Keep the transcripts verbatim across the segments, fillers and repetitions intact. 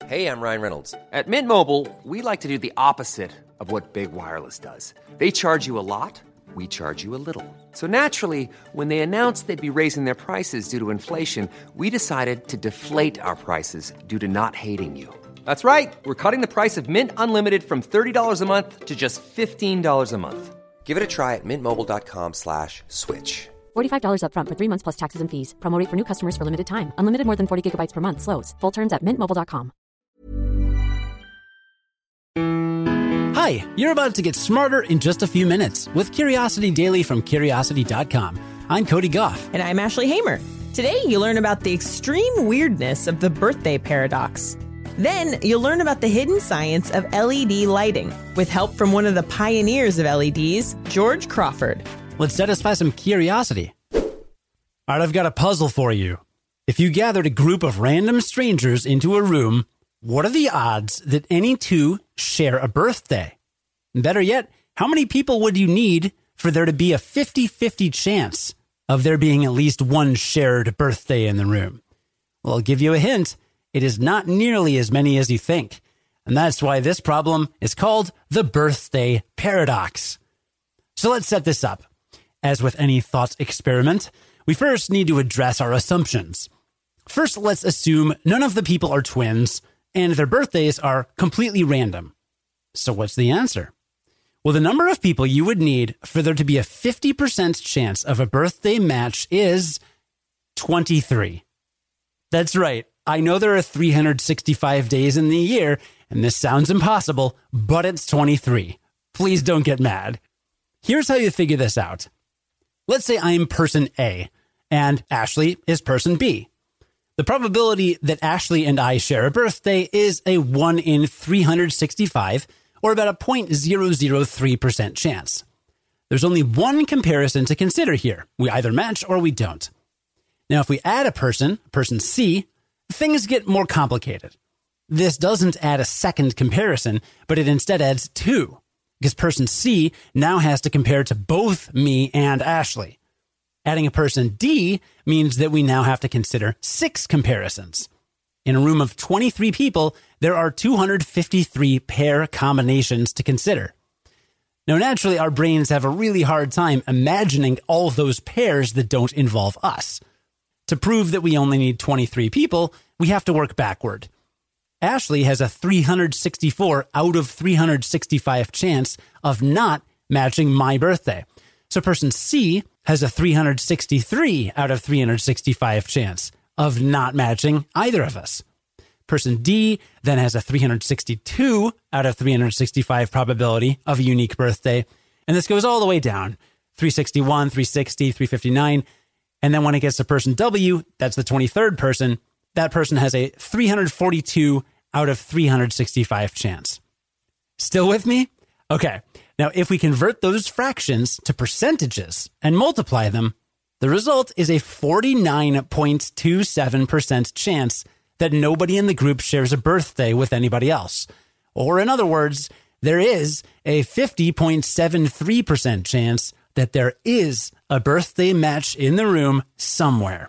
Hey, I'm Ryan Reynolds. At Mint Mobile, we like to do the opposite of what Big Wireless does. They charge you a lot, we charge you a little. So naturally, when they announced they'd be raising their prices due to inflation, we decided to deflate our prices due to not hating you. That's right. We're cutting the price of Mint Unlimited from thirty dollars a month to just fifteen dollars a month. Give it a try at mintmobile.com slash switch. forty-five dollars up front for three months plus taxes and fees. Promo rate for new customers for limited time. Unlimited more than forty gigabytes per month. Slows full terms at mint mobile dot com. Hi, you're about to get smarter in just a few minutes with Curiosity Daily from curiosity dot com. I'm Cody Goff. And I'm Ashley Hamer. Today, you learn about the extreme weirdness of the birthday paradox. Then, you'll learn about the hidden science of L E D lighting with help from one of the pioneers of L E Ds, George Crawford. Let's satisfy some curiosity. All right, I've got a puzzle for you. If you gathered a group of random strangers into a room, what are the odds that any two share a birthday? Better yet, how many people would you need for there to be a fifty-fifty chance of there being at least one shared birthday in the room? Well, I'll give you a hint. It is not nearly as many as you think. And that's why this problem is called the birthday paradox. So let's set this up. As with any thought experiment, we first need to address our assumptions. First, let's assume none of the people are twins and their birthdays are completely random. So what's the answer? Well, the number of people you would need for there to be a fifty percent chance of a birthday match is twenty-three. That's right. I know there are three hundred sixty-five days in the year, and this sounds impossible, but it's twenty-three. Please don't get mad. Here's how you figure this out. Let's say I'm person A, and Ashley is person B. The probability that Ashley and I share a birthday is a one in three hundred sixty-five, or about a zero point zero zero three percent chance. There's only one comparison to consider here. We either match or we don't. Now, if we add a person, person C, things get more complicated. This doesn't add a second comparison, but it instead adds two, because person C now has to compare to both me and Ashley. Adding a person D means that we now have to consider six comparisons. In a room of twenty-three people, there are two hundred fifty-three pair combinations to consider. Now, naturally, our brains have a really hard time imagining all those pairs that don't involve us. To prove that we only need twenty-three people, we have to work backward. Ashley has a three hundred sixty-four out of three hundred sixty-five chance of not matching my birthday. So person C has a three hundred sixty-three out of three hundred sixty-five chance of not matching either of us. Person D then has a three hundred sixty-two out of three hundred sixty-five probability of a unique birthday. And this goes all the way down. three sixty-one, three sixty, three fifty-nine. And then when it gets to person W, that's the twenty-third person, that person has a three hundred forty-two out of three hundred sixty-five chance. Still with me? Okay. Now, if we convert those fractions to percentages and multiply them, the result is a forty-nine point two seven percent chance that nobody in the group shares a birthday with anybody else. Or in other words, there is a fifty point seven three percent chance that there is a birthday match in the room somewhere.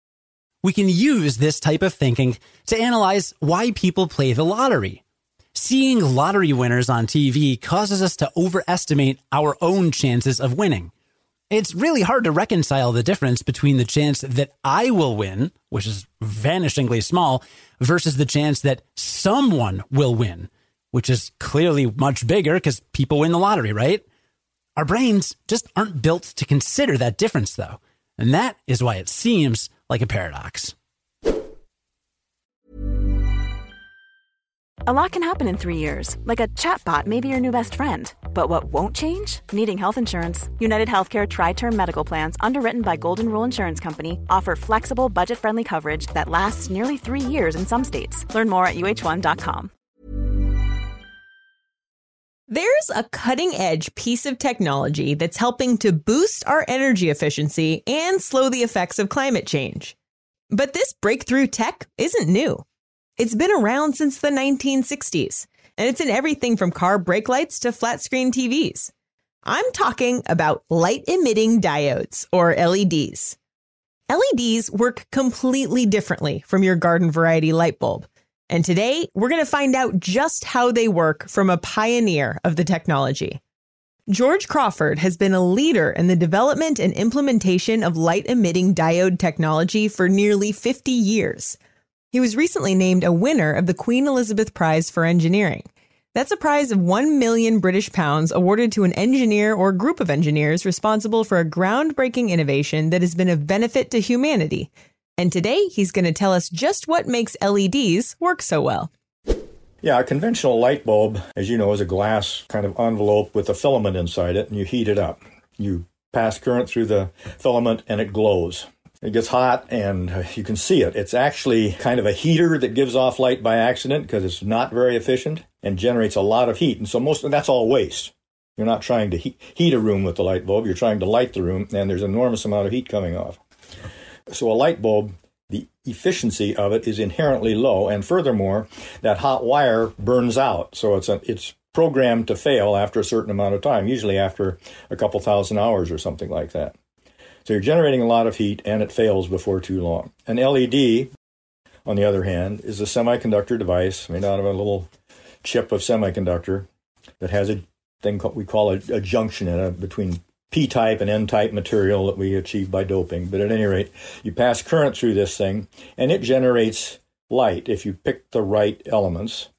We can use this type of thinking to analyze why people play the lottery. Seeing lottery winners on T V causes us to overestimate our own chances of winning. It's really hard to reconcile the difference between the chance that I will win, which is vanishingly small, versus the chance that someone will win, which is clearly much bigger because people win the lottery, right? Our brains just aren't built to consider that difference, though. And that is why it seems like a paradox. A lot can happen in three years, like a chatbot may be your new best friend. But what won't change? Needing health insurance. United Healthcare Tri-Term Medical Plans, underwritten by Golden Rule Insurance Company, offer flexible, budget-friendly coverage that lasts nearly three years in some states. Learn more at U H one dot com. There's a cutting-edge piece of technology that's helping to boost our energy efficiency and slow the effects of climate change. But this breakthrough tech isn't new. It's been around since the nineteen sixties, and it's in everything from car brake lights to flat-screen T Vs. I'm talking about light-emitting diodes, or L E Ds. L E Ds work completely differently from your garden variety light bulb. And today, we're going to find out just how they work from a pioneer of the technology. George Crawford has been a leader in the development and implementation of light-emitting diode technology for nearly fifty years. He was recently named a winner of the Queen Elizabeth Prize for Engineering. That's a prize of one million British pounds awarded to an engineer or group of engineers responsible for a groundbreaking innovation that has been of benefit to humanity. And today, he's going to tell us just what makes L E Ds work so well. Yeah, a conventional light bulb, as you know, is a glass kind of envelope with a filament inside it, and you heat it up. You pass current through the filament, and it glows. It gets hot, and you can see it. It's actually kind of a heater that gives off light by accident because it's not very efficient and generates a lot of heat. And so most of that's all waste. You're not trying to he- heat a room with the light bulb. You're trying to light the room, and there's an enormous amount of heat coming off. So a light bulb, the efficiency of it is inherently low, and furthermore, that hot wire burns out. So it's a, it's programmed to fail after a certain amount of time, usually after a couple thousand hours or something like that. So you're generating a lot of heat, and it fails before too long. An L E D, on the other hand, is a semiconductor device made out of a little chip of semiconductor that has a thing we call a, a junction in it between P-type and N-type material that we achieve by doping. But at any rate, you pass current through this thing, and it generates light if you pick the right elements.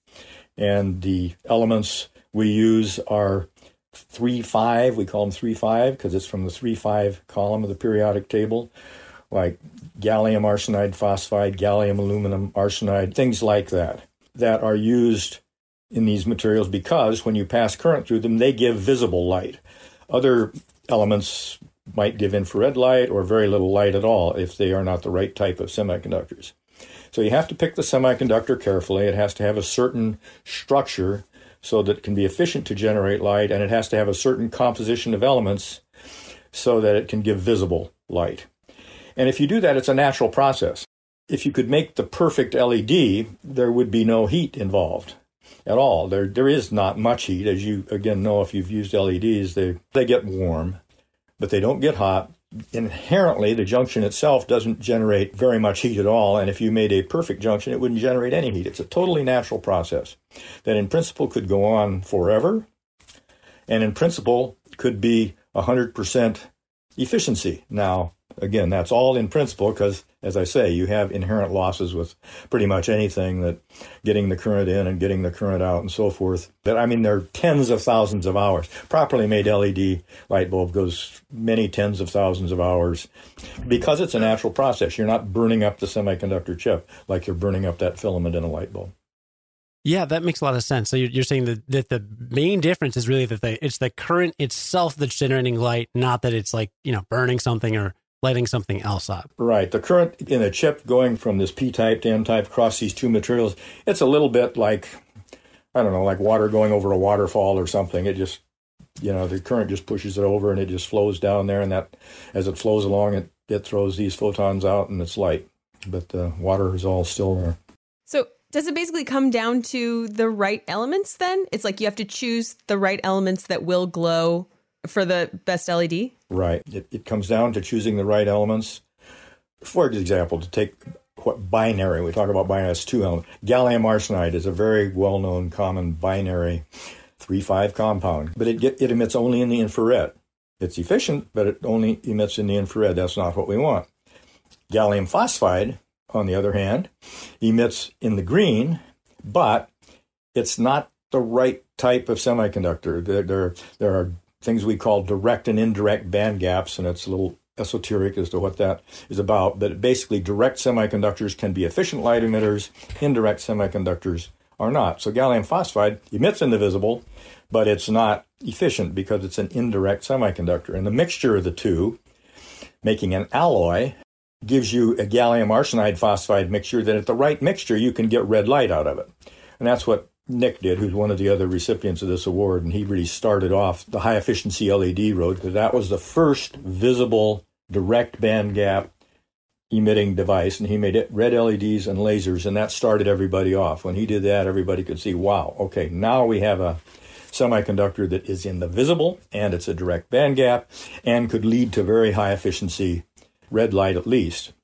And the elements we use are three five. We call them three five because it's from the three five column of the periodic table, like gallium arsenide phosphide, gallium aluminum arsenide, things like that, that are used in these materials because when you pass current through them, they give visible light. Other elements might give infrared light or very little light at all if they are not the right type of semiconductors. So you have to pick the semiconductor carefully. It has to have a certain structure so that it can be efficient to generate light, and it has to have a certain composition of elements so that it can give visible light. And if you do that, it's a natural process. If you could make the perfect L E D, there would be no heat involved at all. There there is not much heat. As you, again, know if you've used L E Ds, they, they get warm, but they don't get hot. Inherently, the junction itself doesn't generate very much heat at all, and if you made a perfect junction, it wouldn't generate any heat. It's a totally natural process that in principle could go on forever, and in principle could be one hundred percent efficiency. Now, again, that's all in principle because, as I say, you have inherent losses with pretty much anything, that getting the current in and getting the current out and so forth. But I mean, there are tens of thousands of hours. Properly made L E D light bulb goes many tens of thousands of hours because it's a natural process. You're not burning up the semiconductor chip like you're burning up that filament in a light bulb. Yeah, that makes a lot of sense. So you're, you're saying that, that the main difference is really that the, it's the current itself that's generating light, not that it's like, you know, burning something or lighting something else up. Right. The current in a chip going from this P-type to N-type across these two materials, it's a little bit like, I don't know, like water going over a waterfall or something. It just, you know, the current just pushes it over and it just flows down there. And that, as it flows along, it, it throws these photons out and it's light. But the water is all still there. So does it basically come down to the right elements then? It's like you have to choose the right elements that will glow for the best L E D? Right. It, it comes down to choosing the right elements. For example, to take what binary, we talk about binary as two elements. Gallium arsenide is a very well-known common binary three five compound, but it, get, it emits only in the infrared. It's efficient, but it only emits in the infrared. That's not what we want. Gallium phosphide, on the other hand, emits in the green, but it's not the right type of semiconductor. There, there, there are things we call direct and indirect band gaps, and it's a little esoteric as to what that is about. But basically, direct semiconductors can be efficient light emitters. Indirect semiconductors are not. So gallium phosphide emits in the visible, but it's not efficient because it's an indirect semiconductor. And the mixture of the two, making an alloy, gives you a gallium arsenide phosphide mixture that at the right mixture, you can get red light out of it. And that's what Nick did, who's one of the other recipients of this award, and he really started off the high-efficiency L E D road because that was the first visible direct band gap emitting device, and he made it red L E Ds and lasers, and that started everybody off. When he did that, everybody could see, wow, okay, now we have a semiconductor that is in the visible, and it's a direct band gap, and could lead to very high-efficiency red light at least.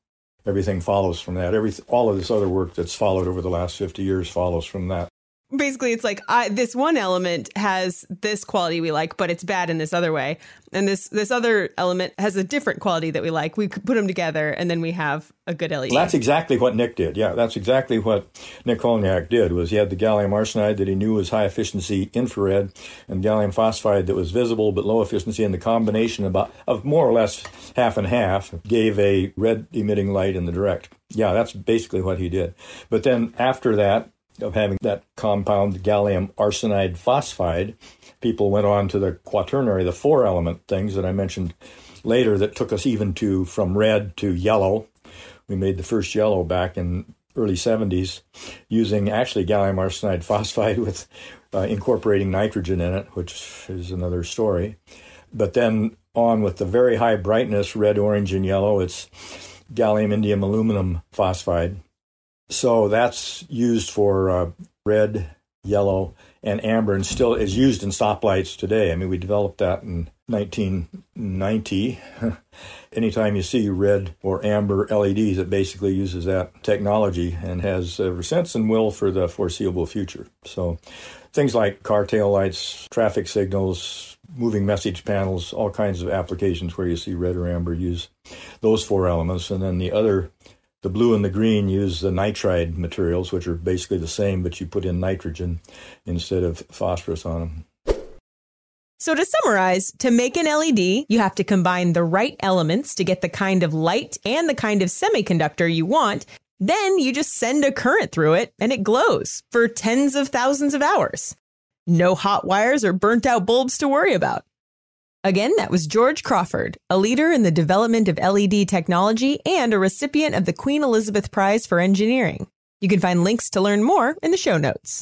everything follows from that. Every all of this other work that's followed over the last fifty years follows from that. Basically, it's like I, this one element has this quality we like, but it's bad in this other way. And this this other element has a different quality that we like. We could put them together, and then we have a good L E D. Well, that's exactly what Nick did. Yeah, that's exactly what Nick Holniak did, was he had the gallium arsenide that he knew was high-efficiency infrared and gallium phosphide that was visible but low efficiency, and the combination about of more or less half and half gave a red-emitting light in the direct. Yeah, that's basically what he did. But then after that, of having that compound gallium arsenide phosphide, people went on to the quaternary, the four-element things that I mentioned later that took us even to from red to yellow. We made the first yellow back in early seventies using actually gallium arsenide phosphide with uh, incorporating nitrogen in it, which is another story. But then on with the very high brightness, red, orange, and yellow, it's gallium indium aluminum phosphide. So that's used for uh, red, yellow, and amber, and still is used in stoplights today. I mean, we developed that in nineteen ninety. Anytime you see red or amber L E Ds, it basically uses that technology and has ever since and will for the foreseeable future. So things like car tail lights, traffic signals, moving message panels, all kinds of applications where you see red or amber use those four elements. And then the other, the blue and the green, use the nitride materials, which are basically the same, but you put in nitrogen instead of phosphorus on them. So to summarize, to make an L E D, you have to combine the right elements to get the kind of light and the kind of semiconductor you want. Then you just send a current through it and it glows for tens of thousands of hours. No hot wires or burnt out bulbs to worry about. Again, that was George Crawford, a leader in the development of L E D technology and a recipient of the Queen Elizabeth Prize for Engineering. You can find links to learn more in the show notes.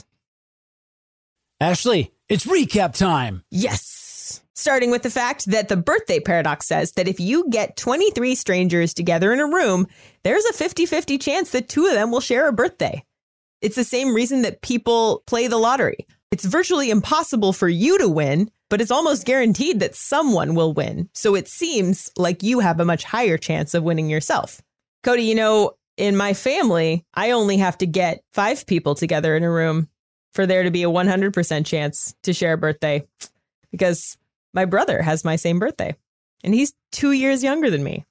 Ashley, it's recap time. Yes. Starting with the fact that the birthday paradox says that if you get twenty-three strangers together in a room, there's a fifty-fifty chance that two of them will share a birthday. It's the same reason that people play the lottery. It's virtually impossible for you to win, but it's almost guaranteed that someone will win. So it seems like you have a much higher chance of winning yourself. Cody, you know, in my family, I only have to get five people together in a room for there to be a one hundred percent chance to share a birthday, because my brother has my same birthday and he's two years younger than me.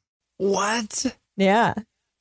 What? Yeah.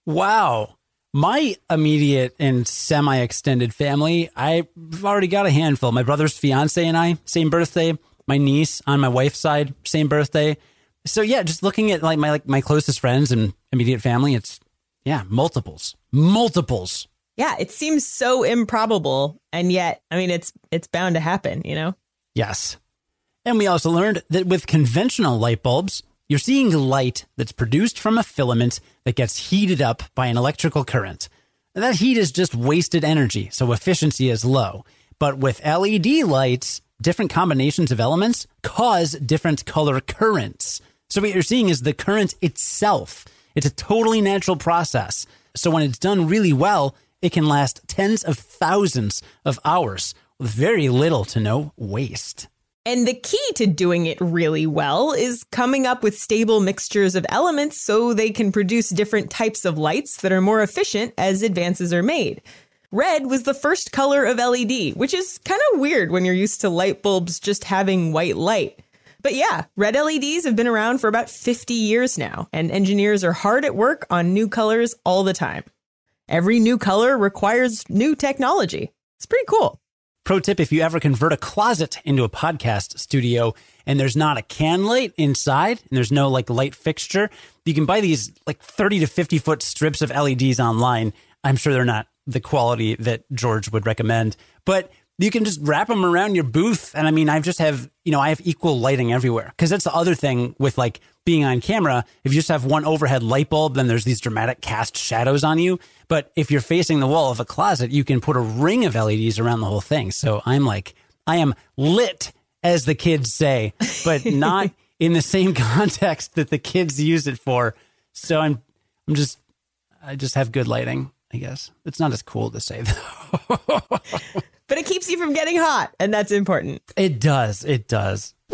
Wow. My immediate and semi-extended family, I've already got a handful. My brother's fiance and I, same birthday. My niece on my wife's side, same birthday. So yeah, just looking at like my like my closest friends and immediate family, it's yeah, multiples, multiples. Yeah, it seems so improbable, and yet, I mean, it's it's bound to happen, you know? Yes. And we also learned that with conventional light bulbs, you're seeing light that's produced from a filament that gets heated up by an electrical current. And that heat is just wasted energy, so efficiency is low. But with L E D lights, different combinations of elements cause different color currents. So what you're seeing is the current itself. It's a totally natural process. So when it's done really well, it can last tens of thousands of hours with very little to no waste. And the key to doing it really well is coming up with stable mixtures of elements so they can produce different types of lights that are more efficient as advances are made. Red was the first color of L E D, which is kind of weird when you're used to light bulbs just having white light. But yeah, red L E Ds have been around for about fifty years now, and engineers are hard at work on new colors all the time. Every new color requires new technology. It's pretty cool. Pro tip, if you ever convert a closet into a podcast studio and there's not a can light inside and there's no like light fixture, you can buy these like thirty to fifty foot strips of L E Ds online. I'm sure they're not the quality that George would recommend, but you can just wrap them around your booth. And I mean, I just have, you know, I have equal lighting everywhere, because that's the other thing with like being on camera. If you just have one overhead light bulb, then there's these dramatic cast shadows on you. But if you're facing the wall of a closet, you can put a ring of L E Ds around the whole thing. So I'm like, I am lit, as the kids say, but not in the same context that the kids use it for. So I'm, I'm just, I just have good lighting, I guess. It's not as cool to say though. But it keeps you from getting hot, and that's important. It does. It does.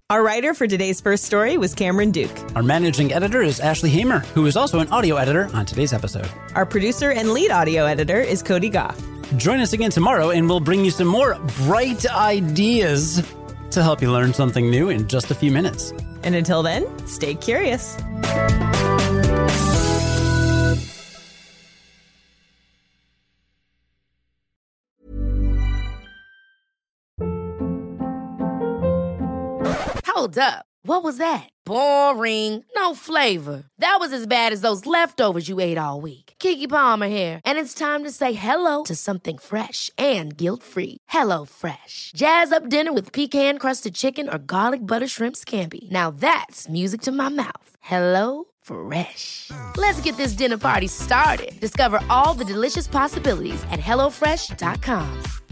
Our writer for today's first story was Cameron Duke. Our managing editor is Ashley Hamer, who is also an audio editor on today's episode. Our producer and lead audio editor is Cody Goff. Join us again tomorrow, and we'll bring you some more bright ideas to help you learn something new in just a few minutes. And until then, stay curious. Hold up. What was that? Boring. No flavor. That was as bad as those leftovers you ate all week. Keke Palmer here, and it's time to say hello to something fresh and guilt-free. Hello Fresh. Jazz up dinner with pecan-crusted chicken or garlic butter shrimp scampi. Now that's music to my mouth. Hello Fresh. Let's get this dinner party started. Discover all the delicious possibilities at hello fresh dot com.